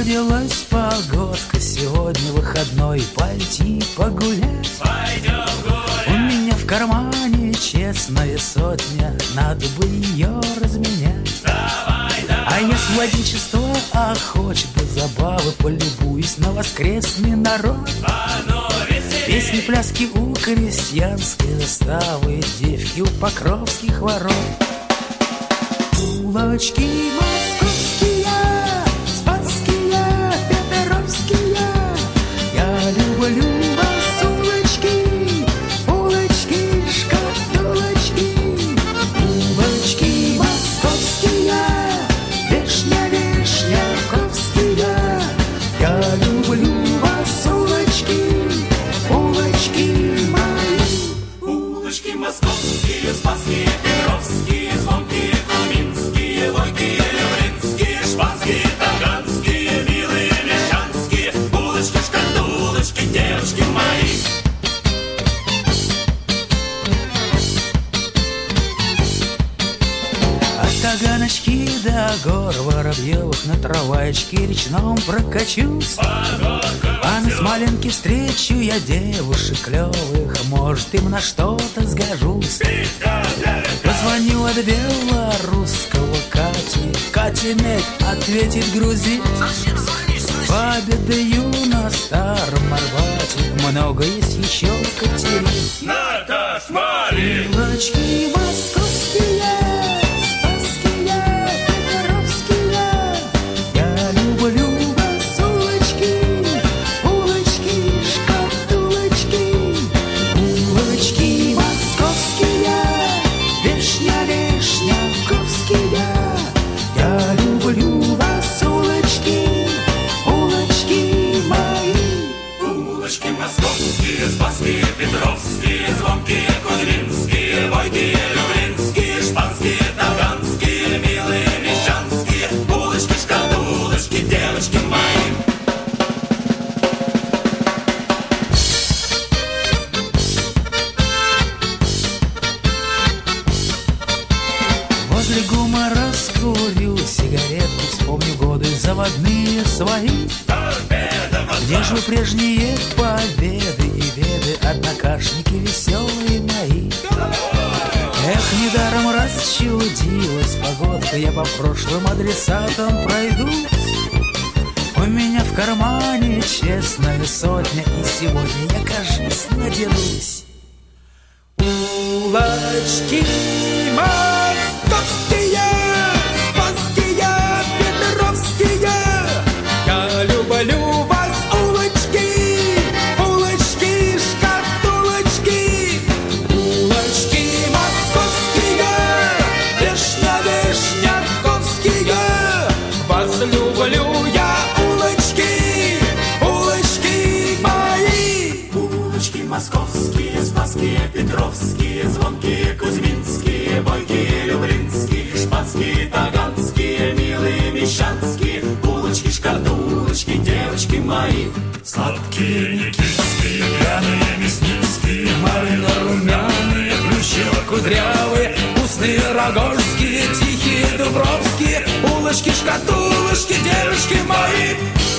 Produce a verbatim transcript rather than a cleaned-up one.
Родилась погодка, сегодня выходной, пойти погулять. Пойдем гулять. У меня в кармане честная сотня, надо бы ее разменять. Давай, давай. А если владичество охочет до забавы, полюбуюсь на воскресный народ. А ну, веселей. Песни, пляски у крестьянской заставы, девки у покровских ворот. Улочки московские, спасские, петеровские, я люблю вас, улочки, улочки, шкатулочки. Улочки московские, вишня, вишняковские, я люблю вас, улочки, улочки мои. Улочки московские, спасские, петровские, звонкие, кузьминские, войкие, люблинские, шпанские, таганские, милые, мещанские, улочки, шкатулочки, девочки мои. От Таганочки до гор Воробьевых на трамвайчике речном прокачусь. А на Смоленке встречу я девушек клевых, может, им на что-то сгожусь. Позвоню от белорусского Кати, Катя Мек ответит грузин. Пообедаю на Старом Арбате, много есть еще Катерин. Наташ, Мари! Улочки московские, спасские, петеровские, я люблю вас, улочки, улочки, шкатулочки. Улочки московские, вишня, вишняковские, я люблю вас, улочки, улочки мои. Улочки московские, спасские, петровские, звонкие, кузьминские, войкие, люблинские, шпанские, таганские, милые, мещанские, улочки, шкатулочки, девочки мои. Возле ГУМа раскурю сигаретку, вспомню годы заводные свои. Где же прежние победы и беды, однокашники веселые мои? Эх, недаром расчудилась погодка, я по прошлым адресатам пройдусь. У меня в кармане честная сотня, и сегодня я, кажись, надерусь. Улочки московские, спасские, петеровские, я люблю вас, улочки, улочки, шкатулочки. Улочки московские, вишня, вишняковские, вас люблю я, улочки, улочки мои. Улочки московские, спасские, петровские, звонкие, кузьминские, бойкие, люблинские, шпанские, таганские, милые, мещанские, улочки, шкатулочки, девочки мои. Сладкие, никитские, пьяные, мясницкие, малино-румяные, плющево-кудрявые, устные, рогожские, тихие, дубровские, улочки, шкатулочки, девочки мои.